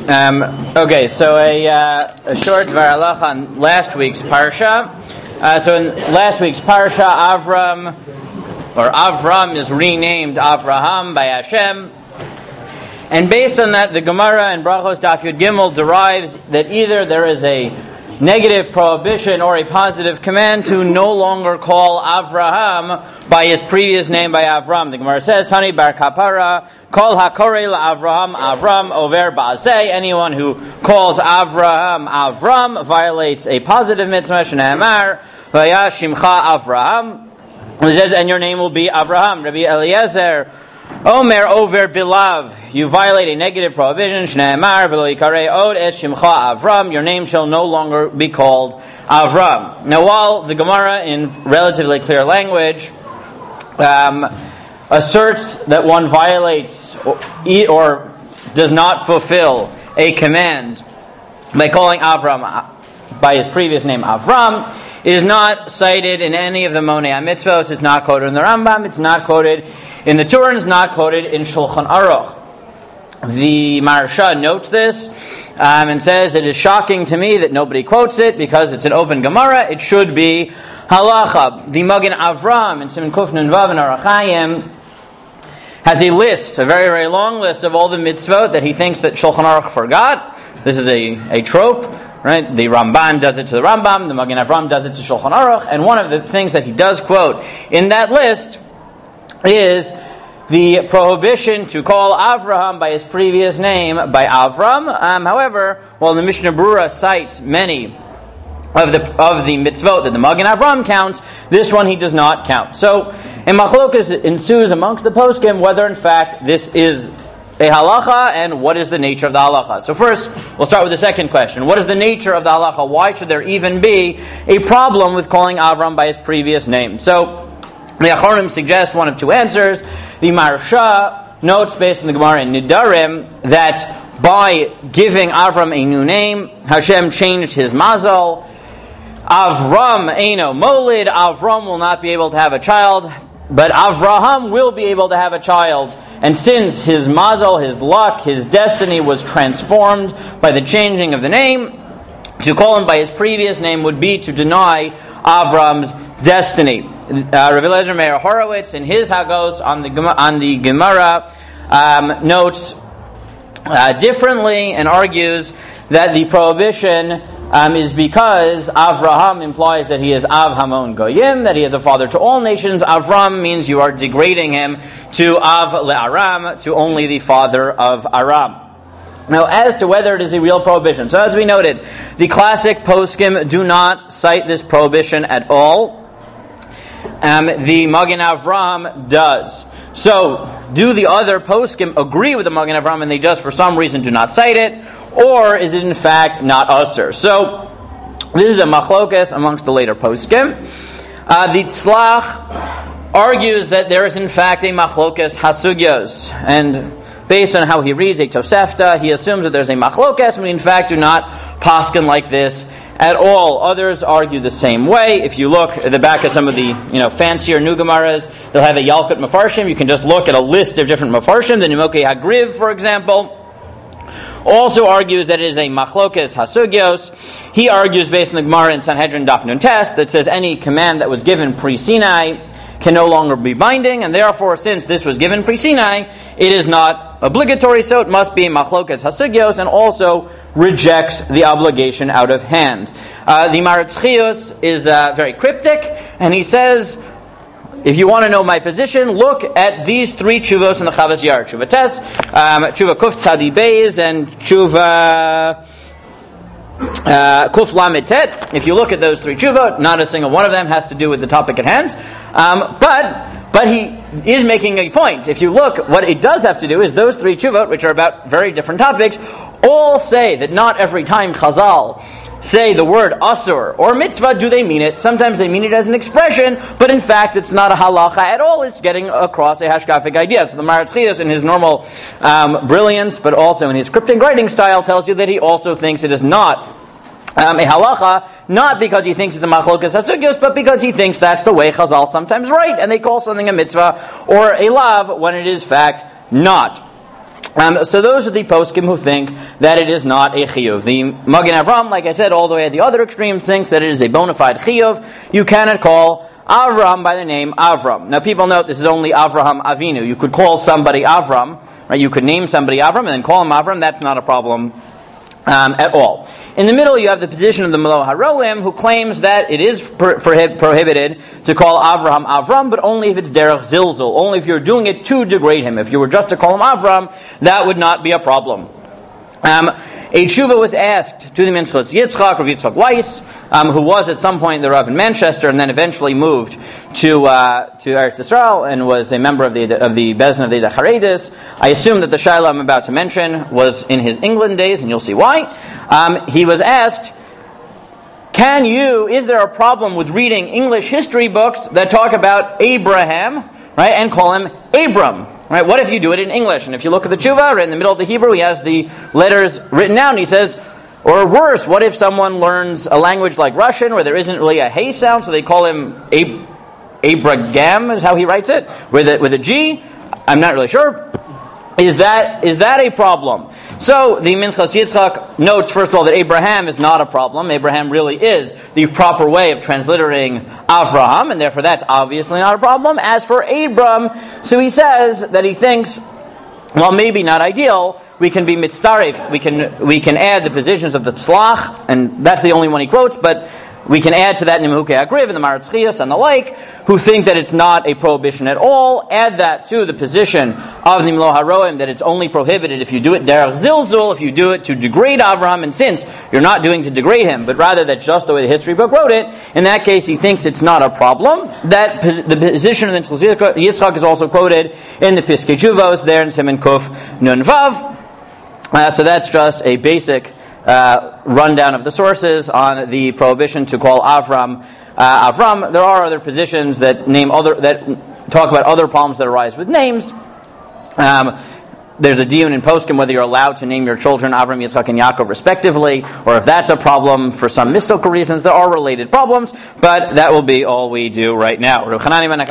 Okay, so a short Dvar Halacha on last week's parsha. So in last week's parsha, Avram is renamed Avraham by Hashem. And based on that, the Gemara in Brachos Daf Yud Gimel derives that either there is a negative prohibition or a positive command to no longer call Avraham by his previous name by Avram. The Gemara says, Tani bar kapara, kol hakorei la'Avraham, Avram over ba'aseh. Anyone who calls Avram violates a positive mitzvah, shne'emar, v'ya shimcha Avraham. It says, and your name will be Avraham. Rabbi Eliezer Omer over bilav, you violate a negative prohibition. Shne'emar v'lo yikarei od es shimcha Avram. Your name shall no longer be called Avram. Now, while the Gemara, in relatively clear language, asserts that one violates or does not fulfill a command by calling Avram by his previous name Avram, it is not cited in any of the Monei HaMitzvot. It's not quoted in the Rambam. It's not quoted in the Torah. It's not quoted in Shulchan Aruch. The Maharsha notes this and says, it is shocking to me that nobody quotes it because it's an open Gemara. It should be halacha. The Magen Avram in Siman Kuf Nun Vav in Orach Chaim has a list, a very, very long list of all the mitzvot that he thinks that Shulchan Aruch forgot. This is a trope. Right? The Ramban does it to the Rambam, the Magen Avram does it to Shulchan Aruch, and one of the things that he does quote in that list is the prohibition to call Avraham by his previous name by Avram. However, while the Mishnah Berurah cites many of the mitzvot that the Magen Avram counts, this one he does not count. So, a machlokas ensues amongst the poskim whether in fact this is a halacha, and what is the nature of the halacha? So first, we'll start with the second question. What is the nature of the halacha? Why should there even be a problem with calling Avram by his previous name? So, the Achronim suggest one of two answers. The Maharsha notes, based on the Gemara in Nidarim, that by giving Avram a new name, Hashem changed his mazal. Avram eino molid, Avram will not be able to have a child, but Avraham will be able to have a child. And since his mazal, his luck, his destiny was transformed by the changing of the name, to call him by his previous name would be to deny Avram's destiny. Rabbi Eliezer Meir Horowitz, in his Hagos on the Gemara, notes differently and argues that the prohibition is because Avraham implies that he is Av Hamon Goyim, that he is a father to all nations. Avram means you are degrading him to Av Le'aram, to only the father of Aram. Now, as to whether it is a real prohibition, so as we noted, the classic poskim do not cite this prohibition at all. The Magen Avram does. So, do the other poskim agree with the Magen Avram and they just for some reason do not cite it? Or is it in fact not usher? So, this is a machlokas amongst the later poskim. The Tzlach argues that there is in fact a machlokas hasugyos. And based on how he reads a Tosefta, he assumes that there's a machlokas, we in fact do not paskin like this at all. Others argue the same way. If you look at the back of some of the fancier new Gemaras, they'll have a Yalkut Mefarshim. You can just look at a list of different Mefarshim. The Nimokei Hagriv, for example, also argues that it is a machlokas hasugyos. He argues based on the Gemara in Sanhedrin Daf Nun Tes that says any command that was given pre-Sinai can no longer be binding, and therefore, since this was given pre-Sinai, it is not obligatory, so it must be machlokas hasugyos, and also rejects the obligation out of hand. The Maritz Chiyus is very cryptic, and he says, if you want to know my position, look at these three tshuvos in the Chavas Yair. Tshuva Tes, Tshuva Kuf Tzadi Beis, and Tshuva Kuf Lamed Tet. If you look at those three tshuvot, not a single one of them has to do with the topic at hand. But he is making a point. If you look, what it does have to do is those three tshuvot, which are about very different topics, all say that not every time Chazal say the word asur or mitzvah do they mean it. Sometimes they mean it as an expression, but in fact it's not a halacha at all. It's getting across a hashkafic idea. So the Maritz Chiyus, in his normal brilliance, but also in his cryptic writing style, tells you that he also thinks it is not a halacha, not because he thinks it's a machlokas hasugyos, but because he thinks that's the way Chazal sometimes write, and they call something a mitzvah or a lav when it is fact not. So those are the poskim who think that it is not a chiyuv. The Magen Avram, like I said, all the way at the other extreme, thinks that it is a bona fide chiyuv. You cannot call Avram by the name Avram. Now people note this is only Avraham Avinu. You could call somebody Avram, right? You could name somebody Avram and then call him Avram. That's not a problem at all. In the middle, you have the position of the Melo HaRoim, who claims that it is prohibited to call Avraham Avram, but only if it's derech zilzul, only if you're doing it to degrade him. If you were just to call him Avram, that would not be a problem. A tshuva was asked to the Minchas Yitzchak, Rav Yitzchak Weiss, who was at some point the Rav in Manchester and then eventually moved to Eretz Yisrael and was a member of the Bezdin of the Charedis. I assume that the Shaila I'm about to mention was in his England days, and you'll see why. He was asked, is there a problem with reading English history books that talk about Abraham, right, and call him Abram? Right? What if you do it in English? And if you look at the tshuva, right in the middle of the Hebrew, he has the letters written down. He says, or worse, what if someone learns a language like Russian where there isn't really a hey sound, so they call him Abraham, is how he writes it, with a G? I'm not really sure. Is that a problem? So the Minchas Yitzchak notes, first of all, that Abraham is not a problem. Abraham really is the proper way of transliterating Avraham, and therefore that's obviously not a problem. As for Abram, so he says that he thinks, well, maybe not ideal. We can be mitzaref. We can add the positions of the tzlach, and that's the only one he quotes, but we can add to that Nimhukei Agriv and the Maratz Chias and the like, who think that it's not a prohibition at all. Add that to the position of the Melo HaRoim that it's only prohibited if you do it derech zilzul, if you do it to degrade Avraham, and since you're not doing to degrade him, but rather that's just the way the history book wrote it, in that case he thinks it's not a problem. That the position of the Yitzchak is also quoted in the Piskei Teshuvos there in Siman Kuf Nun Vav. So that's just a basic rundown of the sources on the prohibition to call Avram Avram. There are other positions that talk about other problems that arise with names. There's a diyun in poskim whether you're allowed to name your children Avram, Yitzchak, and Yaakov respectively, or if that's a problem for some mystical reasons. There are related problems, but that will be all we do right now.